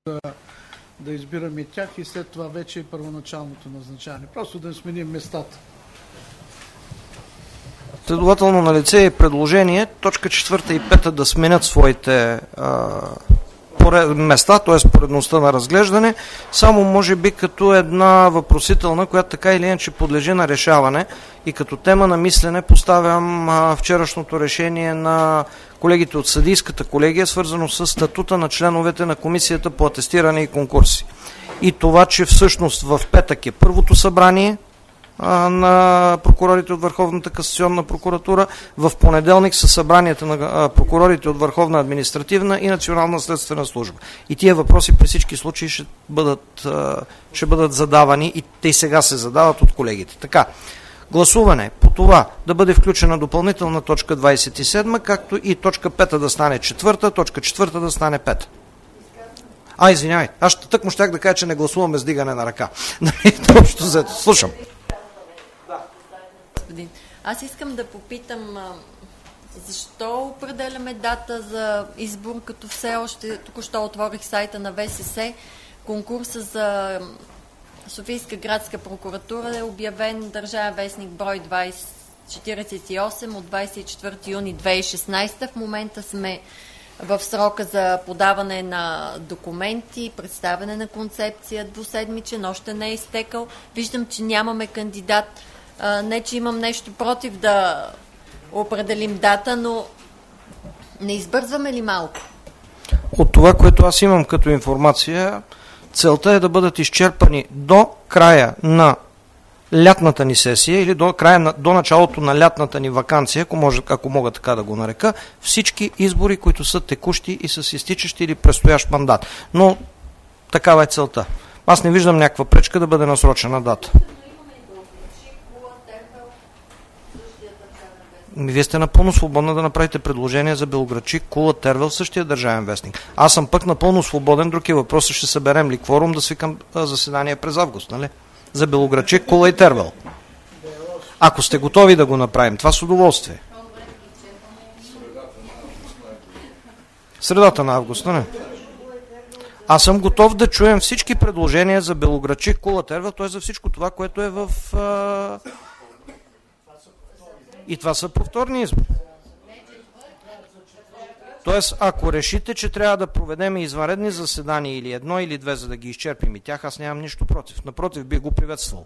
да избираме тях и след това вече първоначалното назначаване. Просто да сменим местата. Следователно на лице е предложение точка 4 и 5 да сменят своите места, т.е. поредността на разглеждане, само може би като една въпросителна, която така или иначе подлежи на решаване, и като тема на мислене поставям вчерашното решение на колегите от съдийската колегия, свързано с статута на членовете на Комисията по атестиране и конкурси. И това, че всъщност в петък е първото събрание на прокурорите от Върховната касационна прокуратура, в понеделник са събранията на прокурорите от Върховна административна и Национална следствена служба. И тия въпроси при всички случаи ще бъдат задавани, и те сега се задават от колегите. Така, гласуване по това да бъде включена допълнителна точка 27, както и точка 5 да стане 4, точка 4 да стане 5. Извинявай, аз тъкмо щях да кажа, че не гласуваме с дигане на ръка. Общо взето. Слушам. Аз искам да попитам защо определяме дата за избор, като все още току-що отворих сайта на ВСС. Конкурса за Софийска градска прокуратура е обявен Държавен вестник брой 48 от 24 юни 2016. В момента сме в срока за подаване на документи, представяне на концепция, двуседмичен, още не е изтекал. Виждам, че нямаме кандидат. Не, че имам нещо против да определим дата, но не избързваме ли малко? От това, което аз имам като информация, целта е да бъдат изчерпани до края на лятната ни сесия или до началото на лятната ни ваканция, ако мога така да го нарека, всички избори, които са текущи и с изтичащи или предстоящ мандат. Но такава е целта. Аз не виждам някаква пречка да бъде насрочена дата. Вие сте напълно свободна да направите предложение за Белоградчик, Кула, Тервел, същия Държавен вестник. Аз съм пък напълно свободен. Други въпроси: ще съберем ли кворум да свикам заседание през август, нали? За Белоградчик, Кула и Тервел. Ако сте готови да го направим, това с удоволствие. Средата на август, нали? Аз съм готов да чуем всички предложения за Белоградчик, Кула, Тервел, т.е. за всичко това, което е в... И това са повторни избори. Тоест, ако решите, че трябва да проведем извънредни заседания или едно или две, за да ги изчерпим и тях, аз нямам нищо против. Напротив, би го приветствал.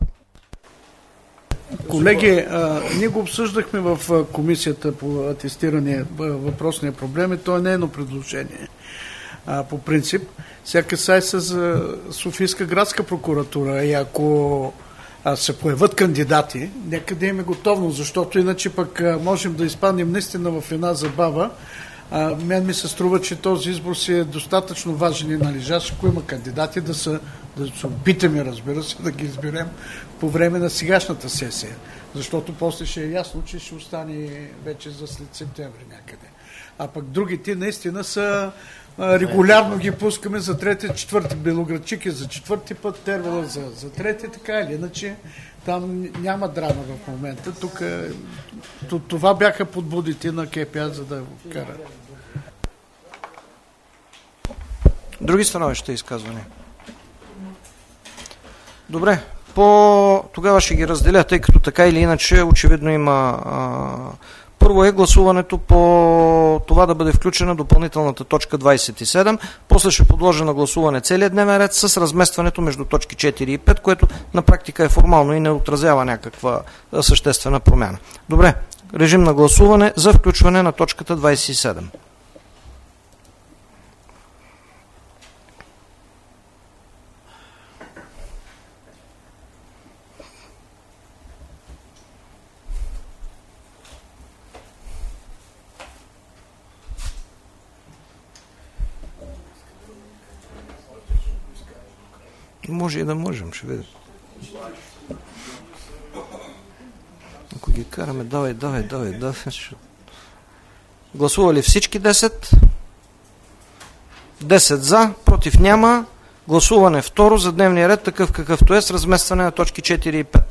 Колеги, ние го обсъждахме в комисията по атестиране въпросния проблем и то е нейно предложение. По принцип, всяка сай са за Софийска градска прокуратура и ако се появят кандидати, нека да имаме готовност, защото иначе пък можем да изпаднем наистина в една забава. Мен ми се струва, че този избор си е достатъчно важен и належащ, ако има кандидати да се опитаме, разбира се, да ги изберем по време на сегашната сесия. Защото после ще е ясно, че ще остане вече за след септември някъде. А пък другите наистина са регулярно ги пускаме за трети, четвърти. Белоградчик е за четвърти път, Тервела за трети, така или иначе там няма драма в момента. Тук това бяха подбудите на КПА, за да го кара. Други становища изказвания? Добре, тогава ще ги разделя, тъй като така или иначе очевидно има... Първо е гласуването по това да бъде включена допълнителната точка 27, после ще подложа на гласуване целият дневен ред с разместването между точки 4 и 5, което на практика е формално и не отразява някаква съществена промяна. Добре, режим на гласуване за включване на точката 27. Може и да можем, ще видим. Ако ги караме, давай. Гласували всички 10? 10 за, против няма. Гласуване второ за дневния ред, такъв какъвто е, с разместване на точки 4 и 5.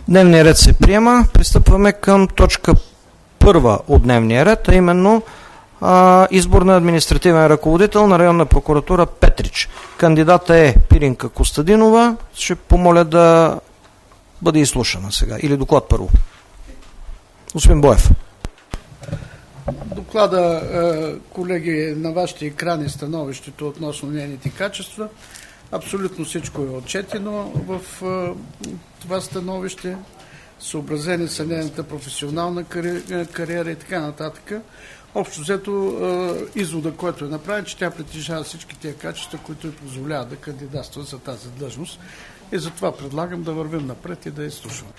Дневният ред се приема. Пристъпваме към точка първа от дневния ред, а именно избор на административен ръководител на районна прокуратура Петрич. Кандидата е Пиринка Костадинова. Ще помоля да бъде изслушана сега. Или доклад първо. Господин Боев. Доклада, колеги, на вашите екрани становището относно нейните качества. Абсолютно всичко е отчетено в това становище. Съобразени са нейната професионална кариера и така нататък. Общо взето извода, който е направен, че тя притежава всички тези качества, които й позволяват да кандидатства за тази длъжност. И затова предлагам да вървим напред и да изслушваме.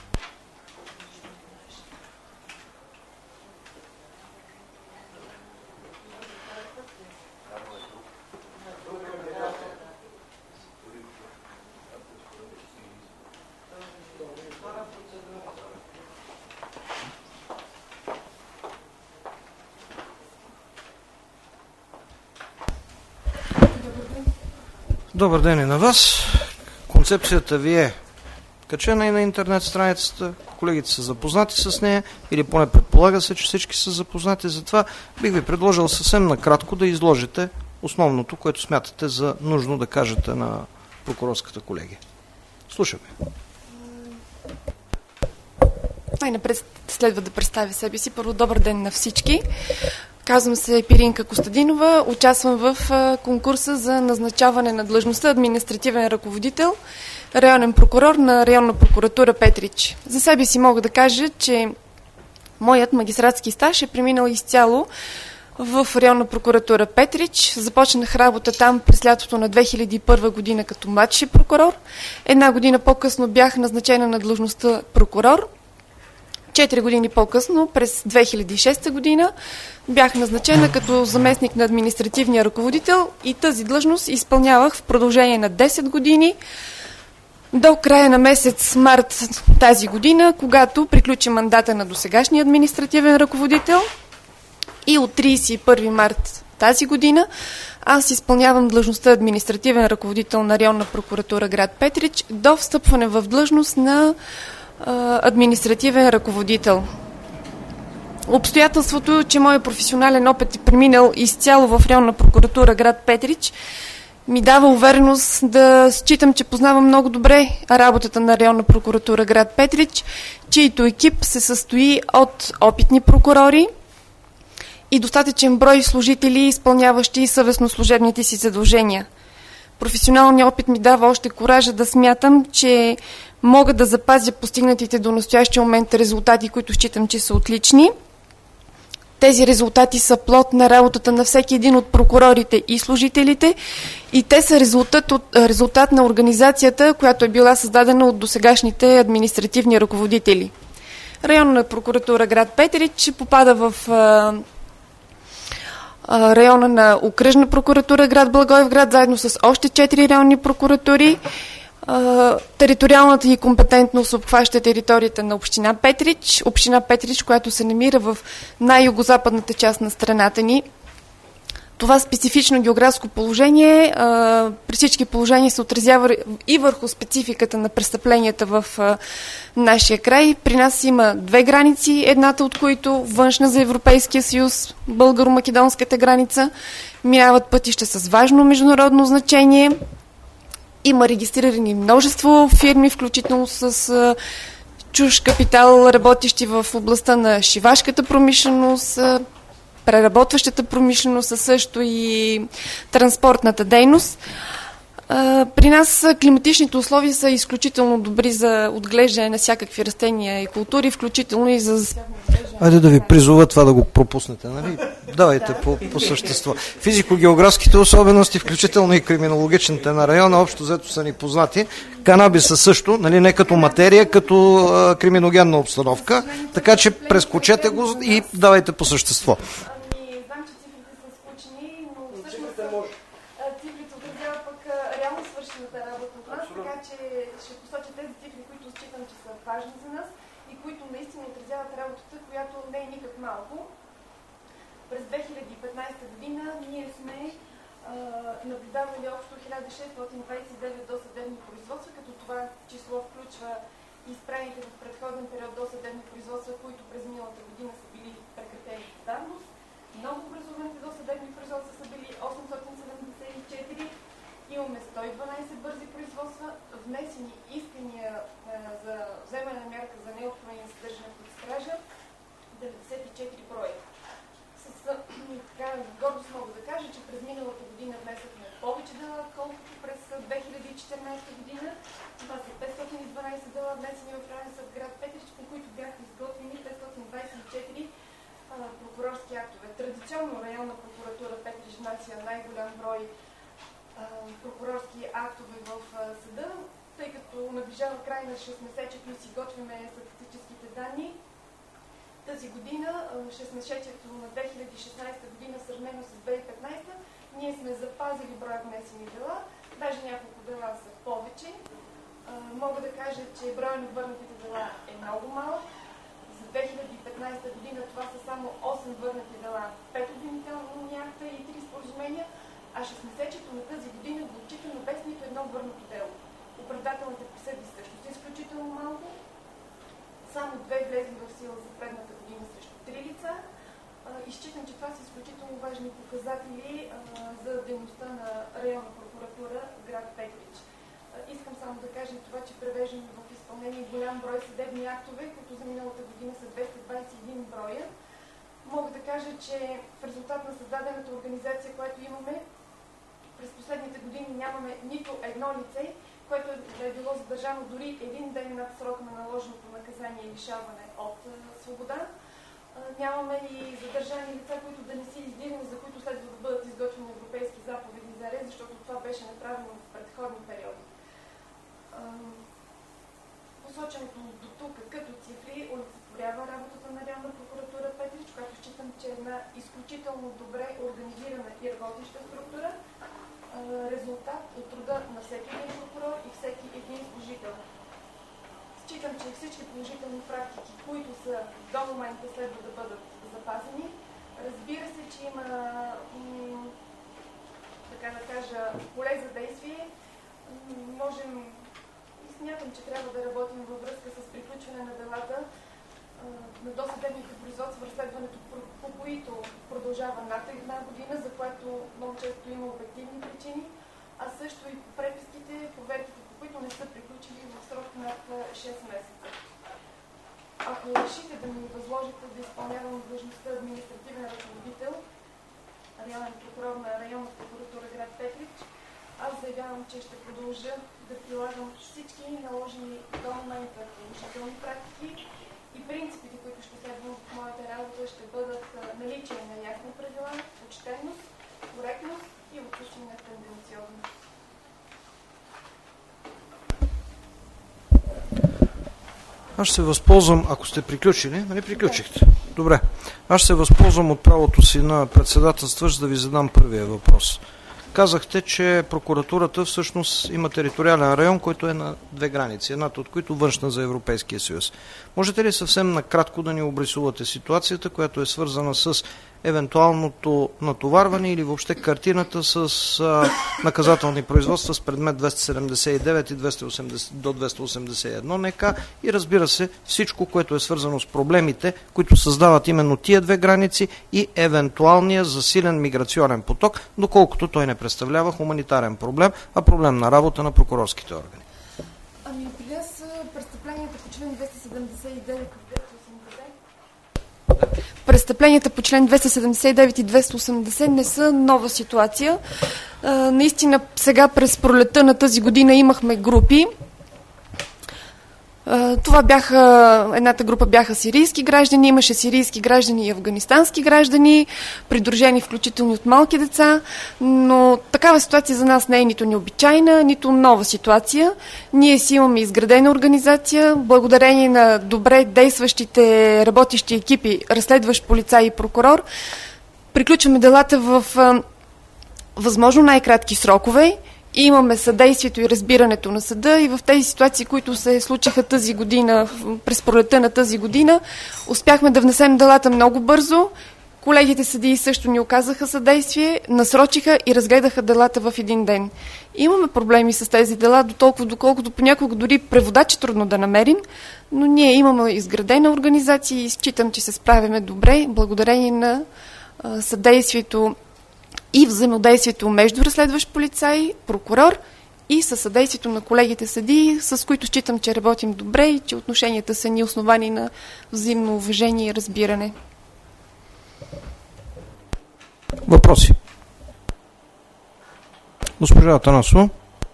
Добър ден и на вас. Концепцията ви е качена и на интернет страницата. Колегите са запознати с нея, или поне предполага се, че всички са запознати. Затова бих ви предложил съвсем накратко да изложите основното, което смятате за нужно да кажете на прокурорската колегия. Слушаме. Най-напред следва да представя себе си. Първо, добър ден на всички. Казвам се Пиринка Костадинова. Участвам в конкурса за назначаване на длъжността административен ръководител, районен прокурор на районна прокуратура Петрич. За себе си мога да кажа, че моят магистратски стаж е преминал изцяло в районна прокуратура Петрич. Започнах работа там през лятото на 2001 година като младши прокурор. Една година по-късно бях назначена на длъжността прокурор. 4 години по-късно, през 2006 година, бях назначена като заместник на административния ръководител и тази длъжност изпълнявах в продължение на 10 години до края на месец март тази година, когато приключи мандата на досегашния административен ръководител, и от 31 март тази година аз изпълнявам длъжността административен ръководител на районна прокуратура град Петрич до встъпване в длъжност на административен ръководител. Обстоятелството, че моят професионален опит е преминал изцяло в районна прокуратура град Петрич, ми дава увереност да считам, че познавам много добре работата на районна прокуратура град Петрич, чийто екип се състои от опитни прокурори и достатъчен брой служители, изпълняващи съвестно служебните си задължения. Професионалният опит ми дава още куража да смятам, че мога да запазя постигнатите до настоящия момент резултати, които считам, че са отлични. Тези резултати са плод на работата на всеки един от прокурорите и служителите и те са резултат на организацията, която е била създадена от досегашните административни ръководители. Районна прокуратура град Петрич попада в района на окръжна прокуратура град Благоевград, заедно с още 4 районни прокуратури. Териториалната и компетентност обхваща територията на община Петрич, която се намира в най-югозападната част на страната ни. Това специфично географско положение при всички положения се отразява и върху спецификата на престъпленията в нашия край. При нас има 2 граници, едната от които външна за Европейския съюз, българо-македонската граница. Минават пътища с важно международно значение. Има регистрирани множество фирми, включително с чужд капитал, работещи в областта на шивашката промишленост, преработващата промишленост, а също и транспортната дейност. При нас климатичните условия са изключително добри за отглеждане на всякакви растения и култури, включително и за... Айде да ви призова това да го пропуснете, нали? Давайте по същество. Физико-географските особености, включително и криминологичните на района, общо взето са ни познати. Канабиса също, нали, не като материя, като криминогенна обстановка, така че прескочете го и давайте по същество. Знам, че цифрите са скучни, но всъщност цифрите отразяват пък реално свършената работа от нас, така че ще посоча тези цифри, които считам, че са важни за нас и които наистина отразяват работата, която не е никак малко. През 2015 година ние сме наблюдавали общо 1629 досъдебни производства, като това число включва изправените в предходен период досъдебни производства, които през миналата година са били прекратени по давност. Много образуваните досъдебни производства са били 874. Имаме 112 бързи производства, внесени искания за вземане на мярка за неотклонение съдържане под стража 94 броя. Така гордост мога да кажа, че през миналата година внесохме повече дела, колкото през 2014 година. Това са 512 дела, внесени в районен съд град Петрич, по които бяха изготвени 524 прокурорски актове. Традиционно районна прокуратура Петрич внася най-голям брой прокурорски актове в съда, тъй като наближава край на 6 месечето и си готвиме статистическите данни. Тази година, 6 месечето на 2016 година, сравнено с 2015, ние сме запазили броя внесени дела, даже няколко дела са повече. Мога да кажа, че броя на върнатите дела е много малък. За 2015 година това са само 8 върнати дела, 5 обвинителни акта и 3 споразумения, а 6 месечето на тази година го отчитаме без нито едно върнато дело. Оправдателните присъди също са изключително малко. Само 2 влезли в сила за предната година срещу 3 лица. И считам, че това са изключително важни показатели за дейността на районна прокуратура град Петрич. Искам само да кажа и това, че превеждаме в изпълнение голям брой съдебни актове, които за миналата година са 221 броя. Мога да кажа, че в резултат на създадената организация, която имаме, през последните години нямаме нито едно лице, което е било задържано дори един ден над срока на наложеното наказание и лишаване от свобода. Нямаме и задържани лица, които да не са издирани, за които следва да бъдат изготвени европейски заповеди за арест, защото това беше направено в предходни периоди. Посоченото до тук като цифри олицетворява работата на районна прокуратура Петрич, която считам, че е една изключително добре организирана и работеща структура, резултат от труда на всеки един прокурор и всеки един служител. Считам, че всички положителни практики, които са до момента, следва да бъдат запазени. Разбира се, че има, така да кажа, поле за действие. Можем и смятам, че трябва да работим във връзка с приключване на делата на досъдебните производства, разследването по които продължава над една година, за което много често има обективни причини, а също и по преписките, проверките, по които не са приключили в срок над 6 месеца. Ако решите да ми възложите да изпълнявам длъжността административен ръководител, районен прокурор на районна прокуратура град Петрич, аз заявявам, че ще продължа да прилагам всички наложени до момента положителни практики и принципите, които ще следвам в моята работа, ще бъдат наличие на ясни правила, почтенност, коректност и отсъствие на тенденциозност. Аз ще се възползвам, ако сте приключили, нали приключихте? Добре. Аз ще се възползвам от правото си на председателстващ да ви задам първия въпрос. Казахте, че прокуратурата всъщност има териториален район, който е на 2 граници, едната от които външна за Европейския съюз. Можете ли съвсем накратко да ни обрисувате ситуацията, която е свързана с евентуалното натоварване или въобще картината с наказателни производства с предмет 279 и 280, до 281 НК и разбира се всичко, което е свързано с проблемите, които създават именно тия 2 граници и евентуалния засилен миграционен поток, доколкото той не представлява хуманитарен проблем, а проблем на работа на прокурорските органи. Ами при нас престъпленията по член 279 Престъпленията по член 279 и 280 не са нова ситуация. Наистина сега през пролетта на тази година имахме групи. Това едната група бяха сирийски граждани, имаше сирийски граждани и афганистански граждани, придружени включително от малки деца, но такава ситуация за нас не е нито необичайна, нито нова ситуация. Ние си имаме изградена организация, благодарение на добре действащите работещи екипи, разследващ полицай и прокурор, приключваме делата в възможно най-кратки срокове. Имаме съдействието и разбирането на съда и в тези ситуации, които се случиха тази година, през пролетта на тази година, успяхме да внесем делата много бързо Колегите съдии също ни оказаха съдействие, насрочиха и разгледаха делата в един ден. Имаме проблеми с тези дела, доколкото понякога дори преводач е трудно да намерим, но ние имаме изградена организация и считам, че се справяме добре, благодарение на съдействието и взаимодействието между разследващ полицай, прокурор и със съдействието на колегите съдии, с които считам, че работим добре и че отношенията са ни основани на взаимно уважение и разбиране. Въпроси? Госпожа Атанасова.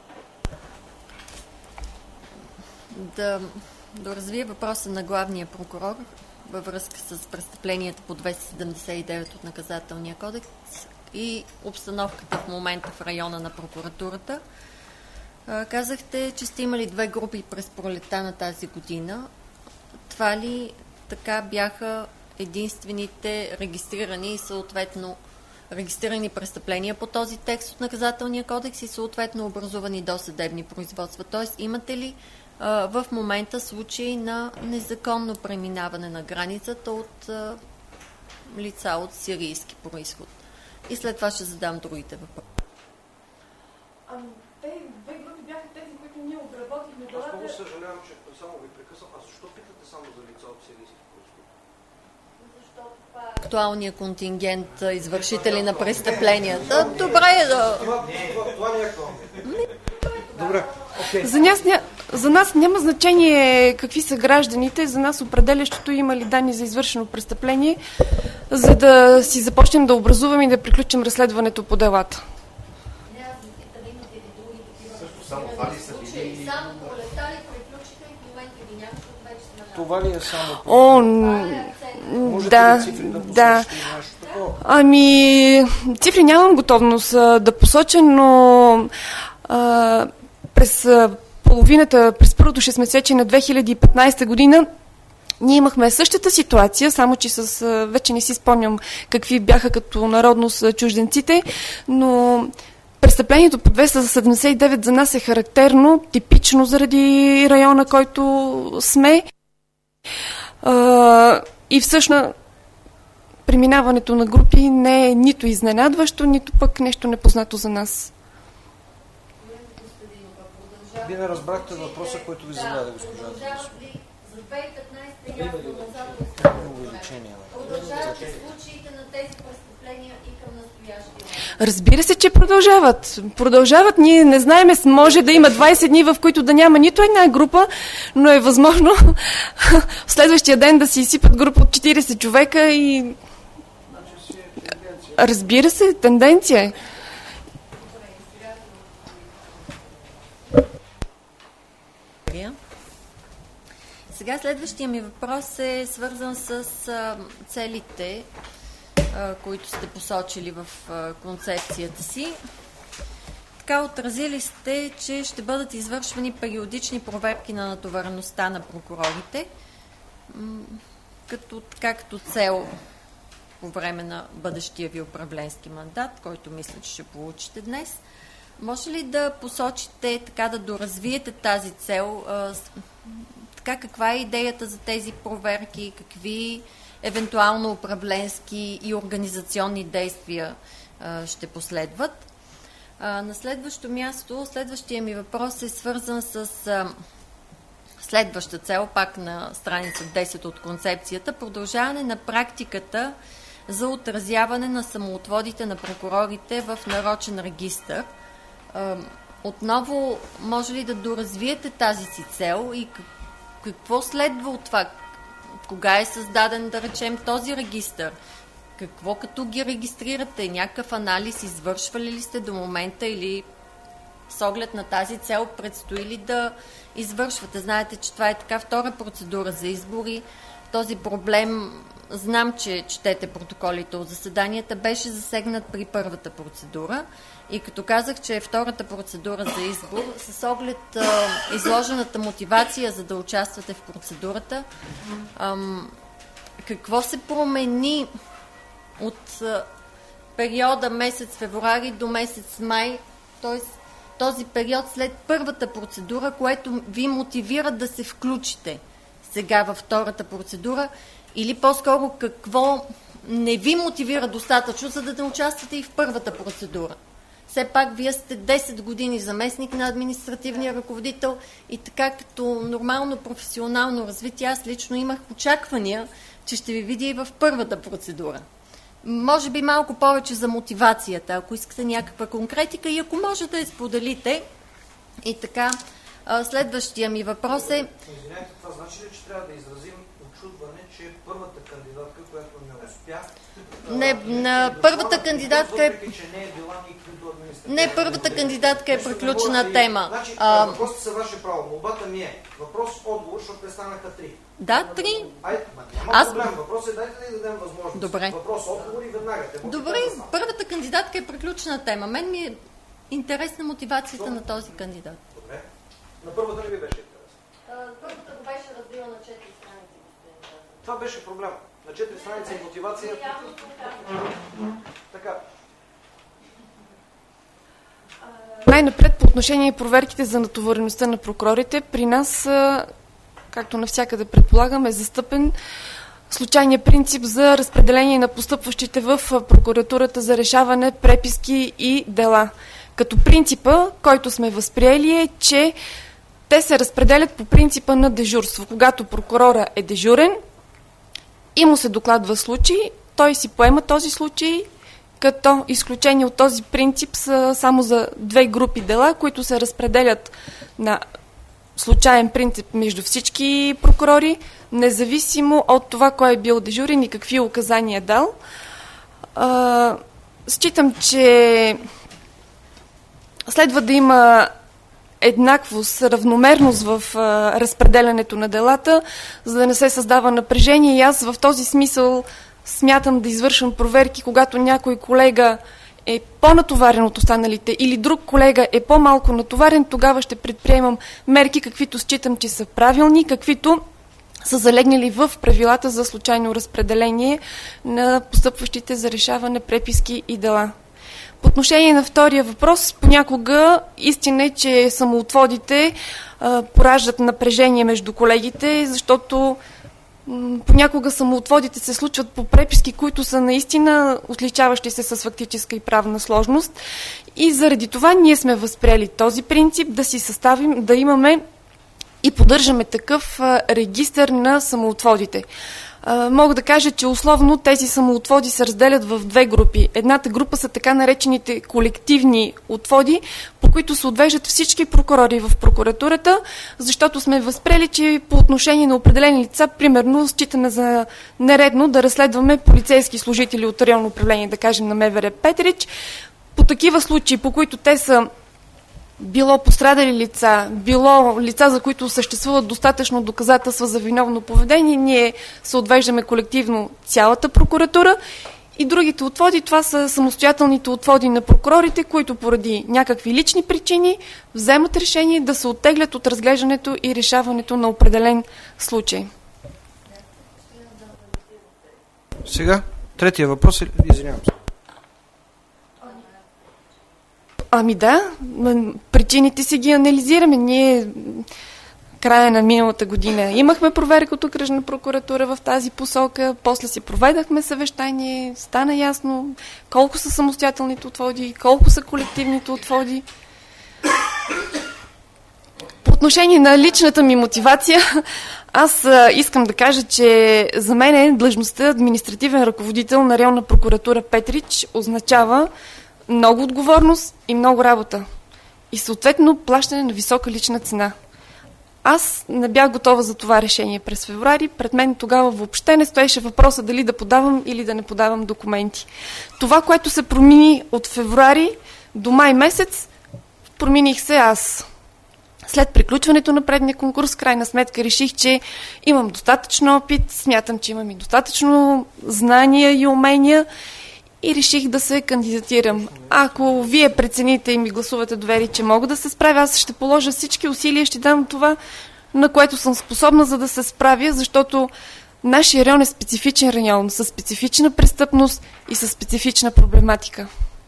Да доразвия въпроса на главния прокурор във връзка с престъпленията по 279 от Наказателния кодекс и обстановката в момента в района на прокуратурата. Казахте, че сте имали 2 групи през пролетта на тази година. Това ли така бяха единствените регистрирани и съответно регистрирани престъпления по този текст от Наказателния кодекс и съответно образувани досъдебни производства? Тоест, имате ли в момента случаи на незаконно преминаване на границата от лица от сирийски происход? И след това ще задам другите въпроси. Те 2 групи бяха тези, които ние обработихме делата. Аз много съжалявам, че само ви прекъсвам. А защо питате само за лица от сирийски происход? Защото това е актуалният контингент извършители на престъпленията. Добре е да... Това не е актуално. Добре. Okay. За нас няма значение какви са гражданите, за нас определящото има ли данни за извършено престъпление, за да си започнем да образуваме и да приключим разследването по делата. Това ли е само? Да. Ами, цифри нямам готовност да посоча, но през първото 6-месечие на 2015 година ние имахме същата ситуация, само че вече не си спомням какви бяха като народност чужденците, но престъплението по 279 за нас е характерно, типично заради района, който сме. И всъщност преминаването на групи не е нито изненадващо, нито пък нещо непознато за нас. Вие не разбрахте въпроса, който ви зададе госпожа. За 2015 ясно продължават ли случаите на тези престъпления и към настоящия? Разбира се, че продължават. Ние не знаем, може да има 20 дни, в които да няма нито една група, но е възможно в следващия ден да си изсипат група от 40 човека и... Разбира се, тенденция е. Сега следващия ми въпрос е свързан с целите, които сте посочили в концепцията си. Така отразили сте, че ще бъдат извършвани периодични проверки на натовареността на прокурорите, като цел по време на бъдещия ви управленски мандат, който мисля, че ще получите днес. Може ли да посочите, така да доразвиете тази цел? Каква е идеята за тези проверки? Какви евентуално управленски и организационни действия ще последват? На следващо място, следващия ми въпрос е свързан с следваща цел, пак на страница 10 от концепцията, продължаване на практиката за отразяване на самоотводите на прокурорите в нарочен регистър. Отново, може ли да доразвиете тази си цел и какво следва от това? Кога е създаден, да речем, този регистър? Какво като ги регистрирате? Някакъв анализ извършвали ли сте до момента или с оглед на тази цел предстои ли да извършвате? Знаете, че това е така втора процедура за избори. Този проблем, знам, че четете протоколите от заседанията, беше засегнат при първата процедура. И като казах, че е втората процедура за избор, с оглед изложената мотивация, за да участвате в процедурата, какво се промени от периода месец февруари до месец май, т.е. този период след първата процедура, което ви мотивира да се включите сега във втората процедура, или по-скоро какво не ви мотивира достатъчно, за да не участвате и в първата процедура. Все пак вие сте 10 години заместник на административния ръководител и така като нормално професионално развитие, аз лично имах очаквания, че ще ви видя и в първата процедура. Може би малко повече за мотивацията, ако искате някаква конкретика и ако може да я споделите. И така, следващия ми въпрос е... Извинявайте, това значи ли, че трябва да изразим очудване, че първата кандидатка, която не успя... Първата кандидатка е... Въпреки, че не е била никакво административно. Не, първата кандидатка е приключена тема. Значи, въпросите са ваше право. Молбата ми е въпрос-отговор, защото те станаха 3. Да, 3. Няма проблем. Въпрос е, дайте да й дадем възможност. Добре. Въпрос-отговор и веднага. Добре, първата кандидатка е приключена тема. Мен ми е интересна мотивацията на този кандидат. Добре. На първата не ви беше интересна? Първата го беше разбила на 4 страници. Това беше проблема. На 4 страници мотивация. Така. Най-напред по отношение проверките за натовареността на прокурорите, при нас, както навсякъде предполагам, е застъпен случайния принцип за разпределение на постъпващите в прокуратурата за решаване преписки и дела. Като принципа, който сме възприели е, че те се разпределят по принципа на дежурство. Когато прокурора е дежурен и му се докладва случай, той си поема този случай, като изключение от този принцип са само за 2 групи дела, които се разпределят на случайен принцип между всички прокурори, независимо от това кой е бил дежурен и какви указания е дал. Считам, че следва да има еднаквост, равномерност в разпределянето на делата, за да не се създава напрежение и аз в този смисъл смятам да извършвам проверки, когато някой колега е по-натоварен от останалите или друг колега е по-малко натоварен, тогава ще предприемам мерки, каквито считам, че са правилни, каквито са залегнали в правилата за случайно разпределение на постъпващите за решаване преписки и дела. По отношение на втория въпрос, понякога истина е, че самоотводите пораждат напрежение между колегите, защото понякога самоотводите се случват по преписки, които са наистина отличаващи се с фактическа и правна сложност. И заради това ние сме възприели този принцип да си съставим, да имаме и поддържаме такъв регистър на самоотводите. Мога да кажа, че условно тези самоотводи се разделят в 2 групи. Едната група са така наречените колективни отводи, по които се отвеждат всички прокурори в прокуратурата, защото сме възприели, че по отношение на определени лица, примерно, считаме за нередно да разследваме полицейски служители от районно управление, да кажем на МВР Петрич. По такива случаи, по които те са било пострадали лица, било лица, за които съществуват достатъчно доказателства за виновно поведение, ние се отвеждаме колективно цялата прокуратура и другите отводи, това са самостоятелните отводи на прокурорите, които поради някакви лични причини вземат решение да се оттеглят от разглеждането и решаването на определен случай. Сега, третия въпрос, извинявам се. Ами да, причините си ги анализираме. Ние края на миналата година имахме проверка от окръжна прокуратура в тази посока, после си проведахме съвещание, стана ясно колко са самостоятелните отводи, колко са колективните отводи. По отношение на личната ми мотивация, аз искам да кажа, че за мен длъжността административен ръководител на районна прокуратура Петрич означава много отговорност и много работа. И съответно плащане на висока лична цена. Аз не бях готова за това решение през февруари. Пред мен тогава въобще не стоеше въпроса дали да подавам или да не подавам документи. Това, което се промени от февруари до май месец, промених се аз. След приключването на предния конкурс, крайна сметка реших, че имам достатъчно опит, смятам, че имам и достатъчно знания и умения и реших да се кандидатирам. Ако вие прецените и ми гласувате доверие, че мога да се справя, аз ще положа всички усилия, ще дам това, на което съм способна, за да се справя, защото нашия район е специфичен район, със специфична престъпност и със специфична проблематика.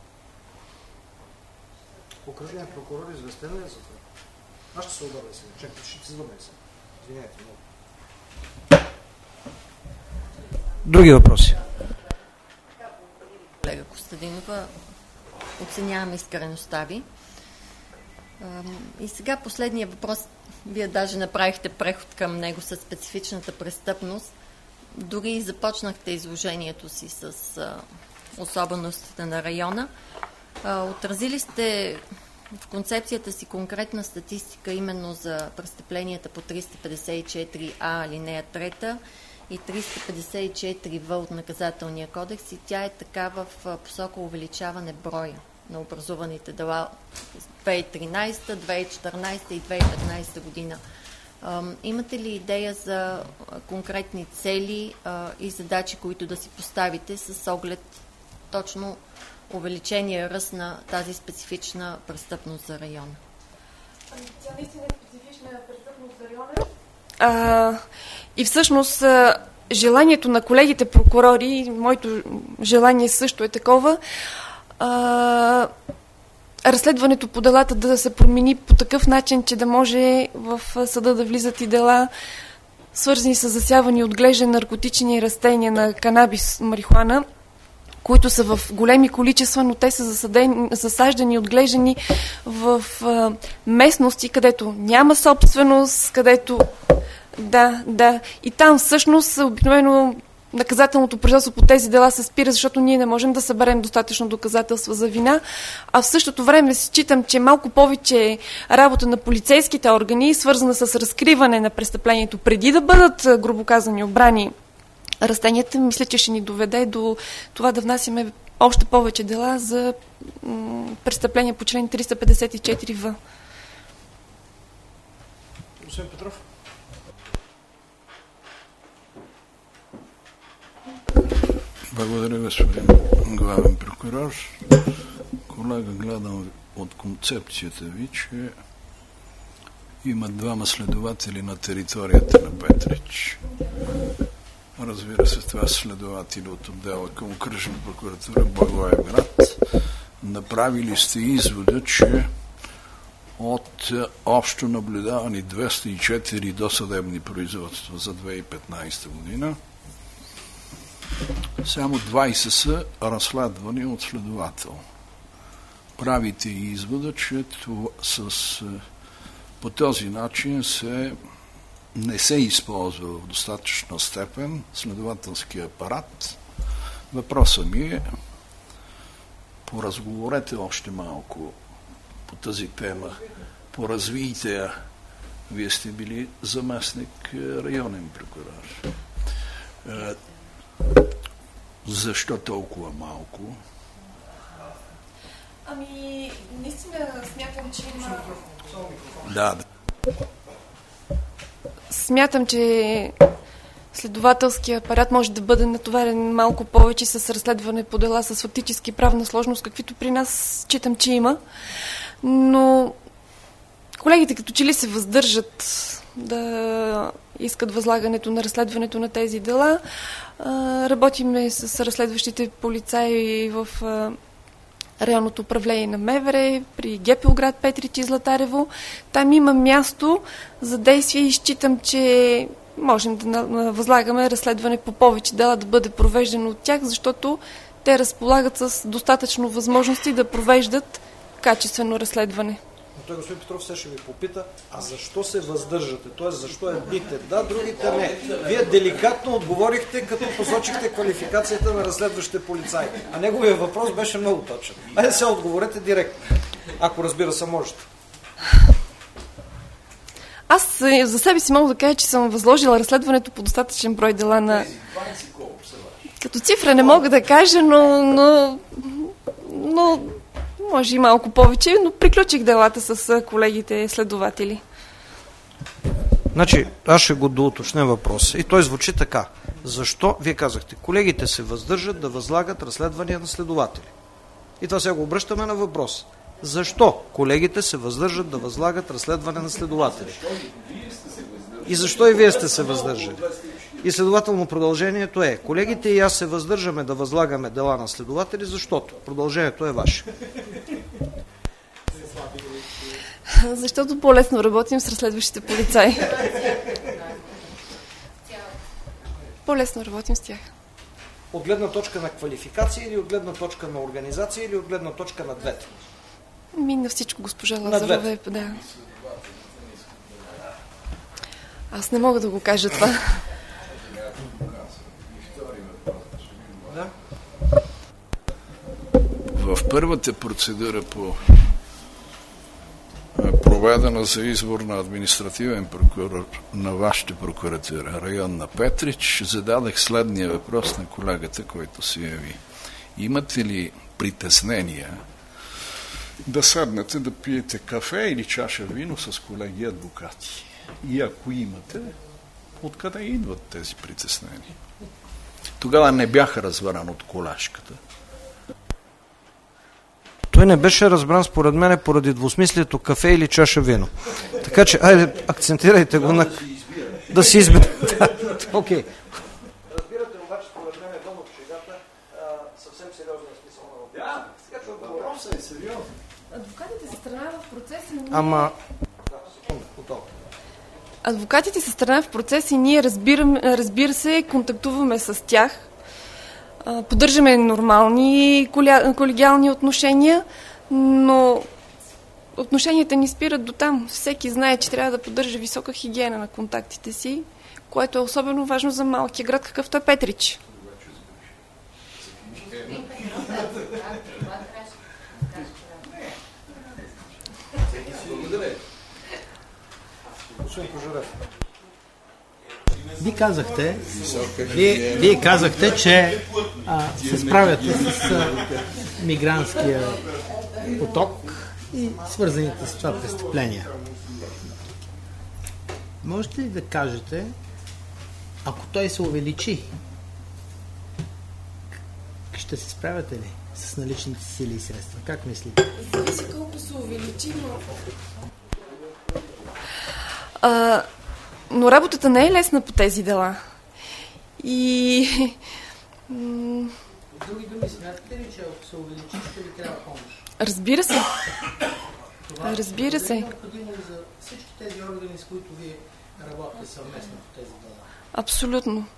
Окръжният прокурор известен ли е за това? Аз ще се обърна сега. Чакайте, ще се звъдна сега. Извинявайте много. Други въпроси? Стоянова, оценяваме искреността ви. И сега последния въпрос. Вие даже направихте преход към него с специфичната престъпност. Дори започнахте изложението си с особеностите на района. Отразили сте в концепцията си конкретна статистика именно за престъпленията по 354А, алинея 3 и 354В от наказателния кодекс, и тя е така в посока увеличаване броя на образуваните дела 2013, 2014 и 2015 година. Имате ли идея за конкретни цели и задачи, които да си поставите с оглед точно увеличение ръст на тази специфична престъпност за района? Тя наистина е специфична престъпност за района. И всъщност желанието на колегите прокурори, моето желание също е такова, разследването по делата да се промени по такъв начин, че да може в съда да влизат и дела, свързани с засяване и отглеждане на наркотични растения, на канабис, марихуана, които са в големи количества, но те са засаждани и отглеждани в местности, където няма собственост, където... Да. И там всъщност обикновено наказателното производство по тези дела се спира, защото ние не можем да съберем достатъчно доказателства за вина, а в същото време считам, че малко повече работа на полицейските органи, свързана с разкриване на престъплението преди да бъдат, грубо казани, обрани растенията, мисля, че ще ни доведе до това да внасяме още повече дела за престъпления по член 354В. Господин Петров. Благодаря, господин главен прокурор. Колега, гледам от концепцията ви, че има двама следователи на територията на Петрич. Разбира се, това са следователи от отдела към окръжна прокуратура Благоевград. Направили сте извода, че от общо наблюдавани 204 досъдебни производства за 2015 година, само 20 са разследвани от следовател. Правите извода, че по този начин не се използва в достатъчна степен следователския апарат. Въпросът ми е, поразговорете още малко по тази тема, поразвийте я. Вие сте били заместник районен прокурор. Защо толкова малко? Наистина смятам, че има... Да. Смятам, че следователският апарат може да бъде натоварен малко повече с разследване по дела с фактически правна сложност, каквито при нас считам, че има. Но колегите като че ли се въздържат да искат възлагането на разследването на тези дела. Работиме с разследващите полицаи в районното управление на МВР, при ГПУ-град Петрич и Златарево. Там има място за действие и считам, че можем да възлагаме разследване по повече дела да бъде провеждано от тях, защото те разполагат с достатъчно възможности да провеждат качествено разследване. Но той, господин Петров, все ще ви попита, а защо се въздържате? Т.е. защо едните? Да, другите не. Вие деликатно отговорихте, като посочихте квалификацията на разследващите полицаи. А неговия въпрос беше много точен. Айде сега отговорете директно. Ако разбира се, можете. Аз за себе си мога да кажа, че съм възложила разследването по достатъчен брой дела на... Като цифра не мога да кажа, но може и малко повече, но приключих делата с колегите следователи. Значи, аз ще го доуточня въпроса. И той звучи така. Защо, вие казахте, колегите се въздържат да възлагат разследвания на следователи? И това сега го обръщаме на въпрос. Защо колегите се въздържат да възлагат разследване на следователи? И защо и вие сте се въздържали? И следователно продължението е, колегите и аз се въздържаме да възлагаме дела на следователи, защото продължението е ваше. Защото по-лесно работим с разследващите полицаи. По-лесно работим с тях. От гледна точка на квалификация или от гледна точка на организация или от гледна точка на двете? На всичко, госпожа Лазарова. Да. Аз не мога да го кажа това. Да. В първата процедура проведена за избор на административен прокурор на вашата прокуратура, район на Петрич, зададах следния въпрос на колегата, който се яви. Имате ли притеснения да седнете да пиете кафе или чаша вино с колеги адвокати? И ако имате, откъде идват тези притеснения? Тогава не бяха разбран от колашката. Той не беше разбран според мен поради двусмислието кафе или чаша вино. Така че, айде, акцентирайте го на... Да си избере. Окей. Разбирате, обаче, според мен е от шегата съвсем сериозен смисъл на въпроса. Така че въпросът е сериозен. Адвокатите са страна в процеса. Ама... Готово. Адвокатите са страна в процес и ние разбира се, контактуваме с тях. Поддържаме нормални колегиални отношения, но отношенията ни спират до там. Всеки знае, че трябва да поддържа висока хигиена на контактите си, което е особено важно за малкия град, какъвто е Петрич. Вие казахте, че се справяте с мигрантския поток и свързаните с това престъпления. Можете ли да кажете, ако той се увеличи, ще се справяте ли с наличните сили и средства? Как мислите? Зависи колко се увеличи, но работата не е лесна по тези дела. И... Други думи, смятате ли, че ако се увеличи, ще ви трябва помощ? Разбира се. Разбира се. Това е необходимо и за всички тези органи, с които вие работите съвместно по тези дела. Абсолютно.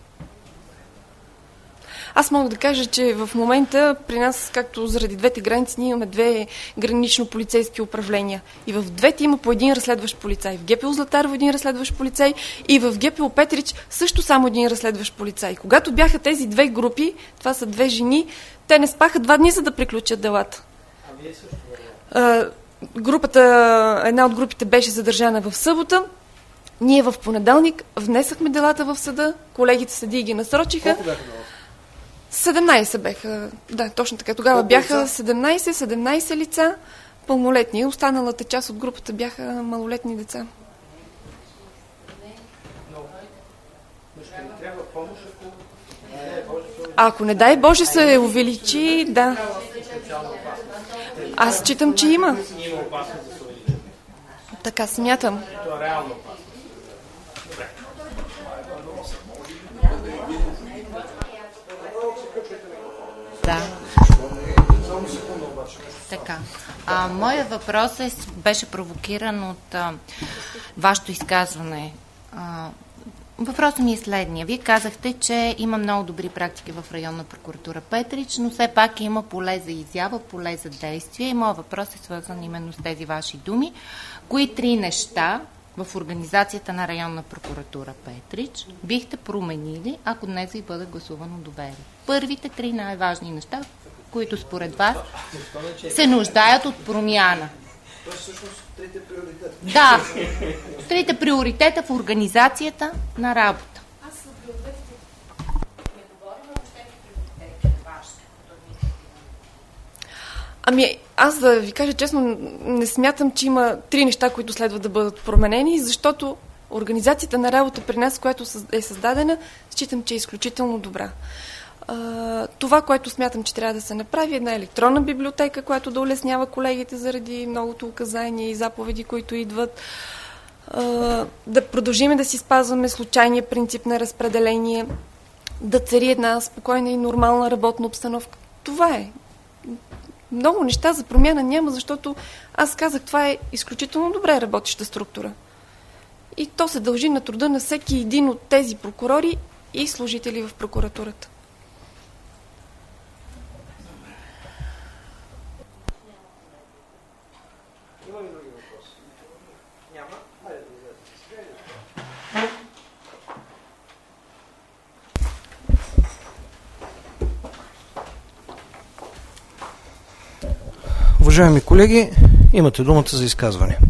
Аз мога да кажа, че в момента при нас, както заради двете граници, ние имаме две гранично-полицейски управления. И в двете има по един разследващ полицай. В ГПУ Златарово един разследващ полицай и в ГПУ Петрич също само един разследващ полицай. Когато бяха тези две групи, това са две жени, те не спаха 2 дни, за да приключат делата. А вие също? Една от групите беше задържана в събота. Ние в понеделник внесахме делата в съда, колегите съдии ги насрочиха. Колко бяха делата? 17 бяха, да, точно така. Тогава бяха 17 лица пълнолетни. Останалата част от групата бяха малолетни деца. Ако не дай Боже се увеличи, да. Аз считам, че има. Така смятам. Да. Така. Моя въпрос беше провокиран от вашето изказване. Въпросът ми е следния. Вие казахте, че има много добри практики в районна прокуратура Петрич, но все пак има поле за изява, поле за действие. И моят въпрос е свързан именно с тези ваши думи. Кои 3 неща в организацията на районна прокуратура Петрич бихте променили, ако днес ви бъде гласувано доверие? Първите 3 най-важни неща, които според вас се нуждаят от промяна. Това са всъщност 3 приоритета. Да, 3 приоритета в организацията на работа. Аз съм приоритетите. Не говорим въобще за приоритетите вашите. Аз да ви кажа честно, не смятам, че има 3 неща, които следва да бъдат променени, защото организацията на работа при нас, която е създадена, считам, че е изключително добра. Това, което смятам, че трябва да се направи, е една електронна библиотека, която да улеснява колегите заради многото указания и заповеди, които идват. Да продължим да си спазваме случайния принцип на разпределение, да цари една спокойна и нормална работна обстановка. Това е. Много неща за промяна няма, защото аз казах, това е изключително добре работеща структура. И то се дължи на труда на всеки един от тези прокурори и служители в прокуратурата. Уважаеми колеги, имате думата за изказване.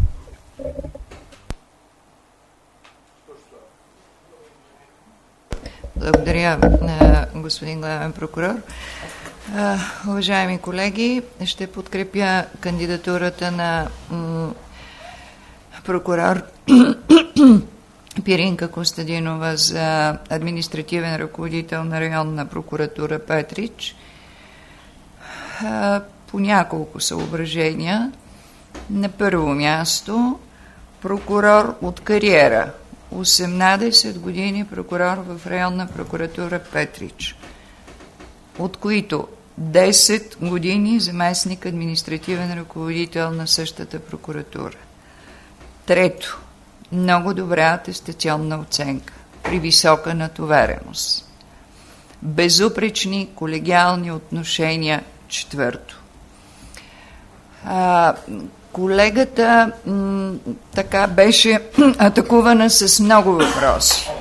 Благодаря, господин главен прокурор. Уважаеми колеги, ще подкрепя кандидатурата на прокурор Пиринка Костадинова за административен ръководител на районна прокуратура Петрич по няколко съображения. На първо място, прокурор от кариера. 18 години прокурор в районна прокуратура Петрич, от които 10 години заместник административен ръководител на същата прокуратура. Трето, много добра атестационна оценка при висока натовареност. Безупречни колегиални отношения. Четвърто. Колегата така беше атакувана с много въпроси.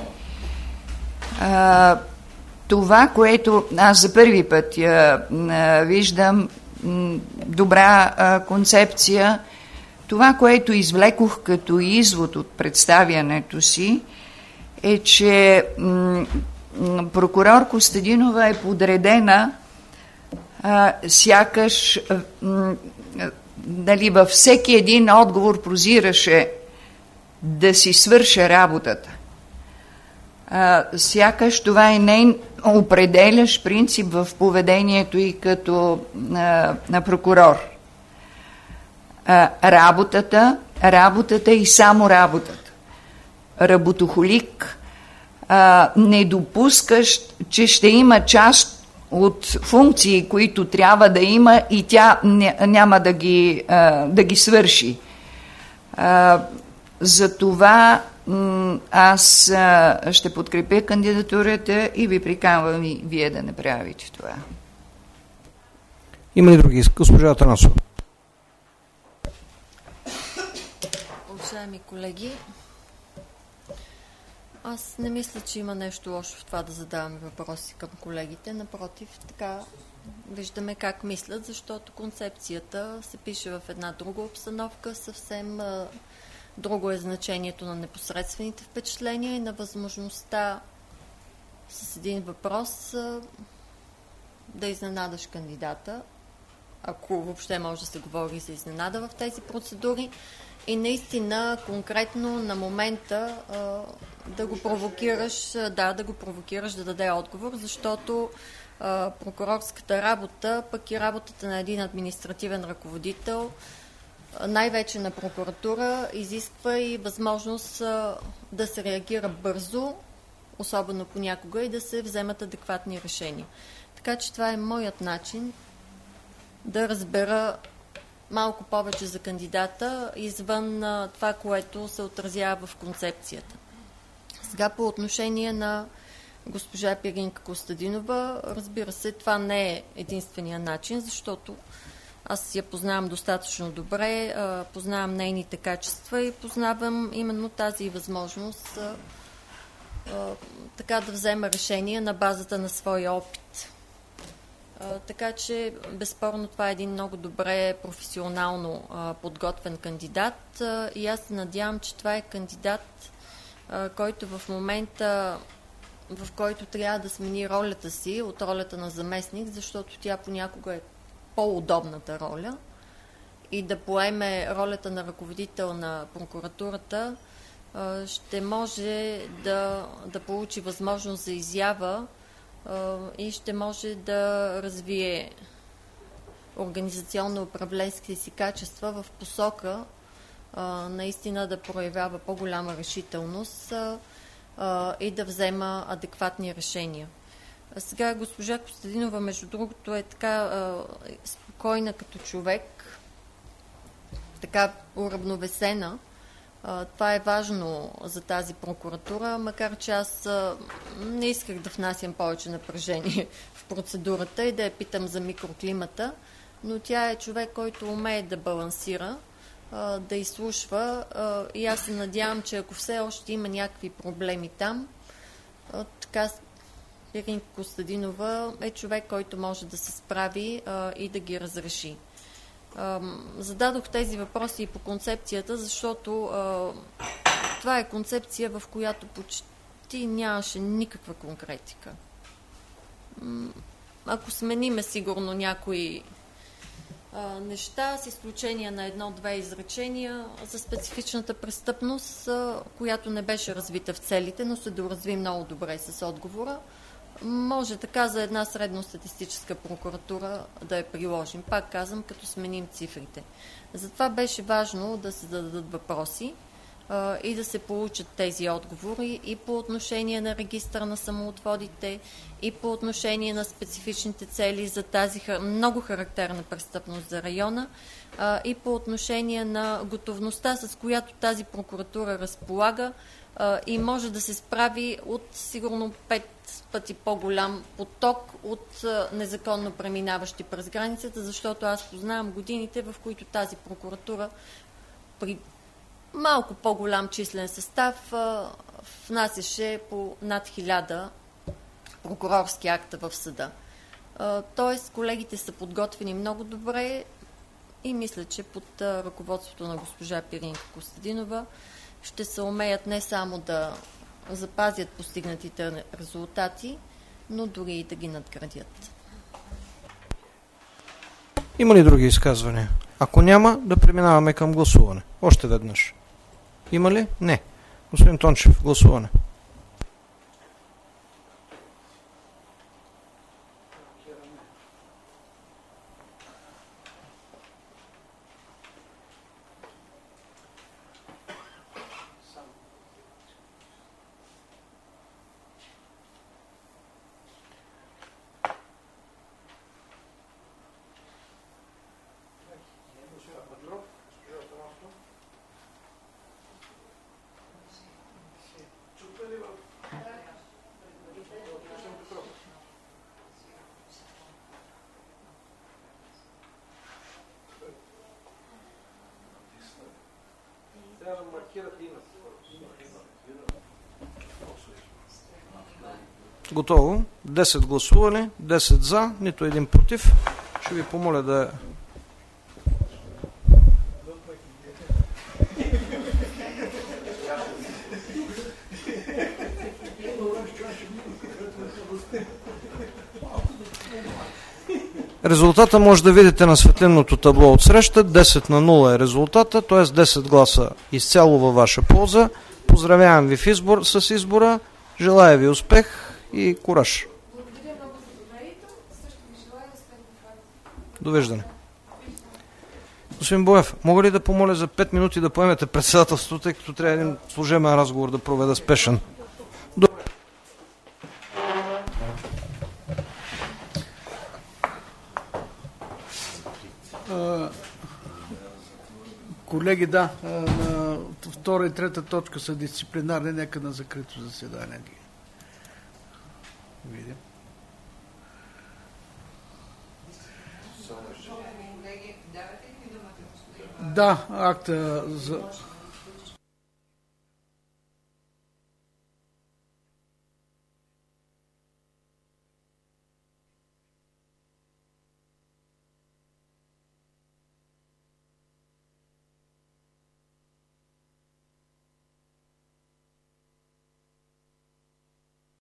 Това, което аз за първи път виждам, добра концепция, това, което извлекох като извод от представянето си, е, че прокурор Костадинова е подредена сякаш дали във всеки един отговор прозираше да си свърша работата. Сякаш това е нейн определящ принцип в поведението и като на прокурор. Работата и само работата. Работохолик, не допускащ, че ще има част от функции, които трябва да има и тя няма да ги свърши. За аз ще подкрепя кандидатурата и ви приканвам и вие да направите това. Има ли други? Госпожа Атанасова. Уважаеми колеги, аз не мисля, че има нещо лошо в това да задаваме въпроси към колегите. Напротив, така виждаме как мислят, защото концепцията се пише в една друга обстановка. Съвсем друго е значението на непосредствените впечатления и на възможността с един въпрос да изненадаш кандидата, ако въобще може да се говори за изненада в тези процедури. И наистина, конкретно на момента да го провокираш, да даде отговор, защото прокурорската работа, пък и работата на един административен ръководител, най-вече на прокуратура, изисква и възможност да се реагира бързо, особено понякога, и да се вземат адекватни решения. Така че това е моят начин да разбера малко повече за кандидата, извън това, което се отразява в концепцията. Сега по отношение на госпожа Пиринка Костадинова, разбира се, това не е единствения начин, защото аз я познавам достатъчно добре, познавам нейните качества и познавам именно тази възможност така да взема решение на базата на своя опит. Така че, безспорно, това е един много добре професионално подготвен кандидат и аз се надявам, че това е кандидат, който в момента, в който трябва да смени ролята си от ролята на заместник, защото тя понякога е по-удобната роля, и да поеме ролята на ръководител на прокуратурата, ще може да получи възможност за изява и ще може да развие организационно-управленските си качества в посока наистина да проявява по-голяма решителност и да взема адекватни решения. Сега госпожа Костадинова, между другото, е така спокойна като човек, така уравновесена. Това е важно за тази прокуратура, макар че аз не исках да внасям повече напрежение в процедурата и да я питам за микроклимата, но тя е човек, който умее да балансира, да изслушва и аз се надявам, че ако все още има някакви проблеми там, така Пиринка Костадинова е човек, който може да се справи и да ги разреши. Зададох тези въпроси и по концепцията, защото това е концепция, в която почти нямаше никаква конкретика. Ако смениме сигурно някои неща, с изключение на едно-две изречения за специфичната престъпност, която не беше развита в целите, но се доразви много добре с отговора, може така за една средностатистическа прокуратура да я приложим. Пак казвам, като сменим цифрите. Затова беше важно да се зададат въпроси и да се получат тези отговори и по отношение на регистъра на самоотводите, и по отношение на специфичните цели за тази много характерна престъпност за района, и по отношение на готовността, с която тази прокуратура разполага и може да се справи от сигурно 5 пъти по-голям поток от незаконно преминаващи през границата, защото аз познавам годините, в които тази прокуратура при малко по-голям числен състав внасяше по над 1000 прокурорски акта в съда. Тоест, колегите са подготвени много добре и мисля, че под ръководството на госпожа Пиринка Костадинова ще се умеят не само да запазят постигнатите резултати, но дори и да ги надградят. Има ли други изказвания? Ако няма, да преминаваме към гласуване. Още веднъж. Има ли? Не. Господин Тончев, гласуване. Готово. 10 гласували, 10 за, нито един против. Ще ви помоля да... Резултата може да видите на светлинното табло от среща. 10 на 0 е резултата, т.е. 10 гласа изцяло във ваша полза. Поздравявам ви с избора. Желая ви успех и кураж. Благодаря много за доверието. Също ви желая успех в работата. Довиждане. Господин Боев, мога ли да помоля за 5 минути да поемете председателството, тъй като трябва един служебен разговор да проведа спешен? Колеги, да, на втора и трета точка са дисциплинарни, нека на закрито заседание ги видим. Да, акта за...